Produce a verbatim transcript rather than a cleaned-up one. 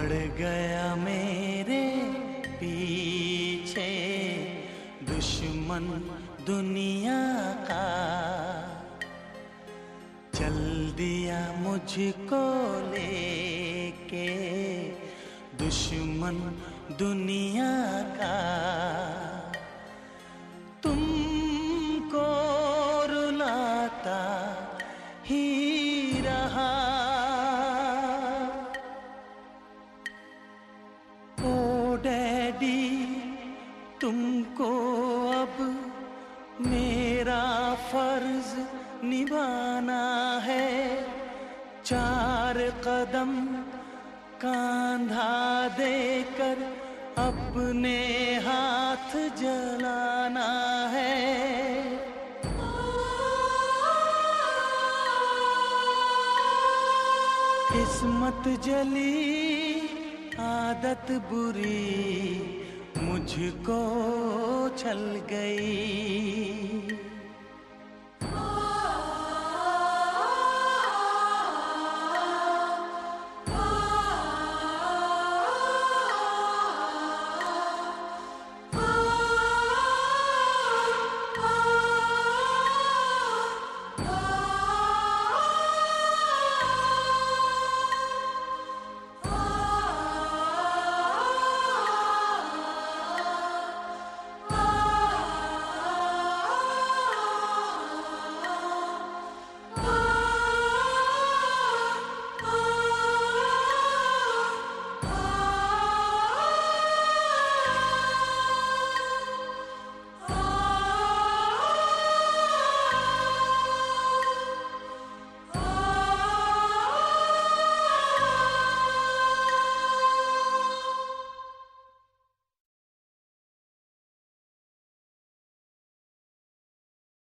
पड़ गया मेरे पीछे दुश्मन दुनिया का, चल दिया मुझको लेके दुश्मन दुनिया का। तुमको रुलाता ही रहा, ओ डैडी तुमको अब मेरा फर्ज निभाना है। चार कदम कांधा देकर अपने हाथ जलाना है। किस्मत जली आदत बुरी मुझको छल गई।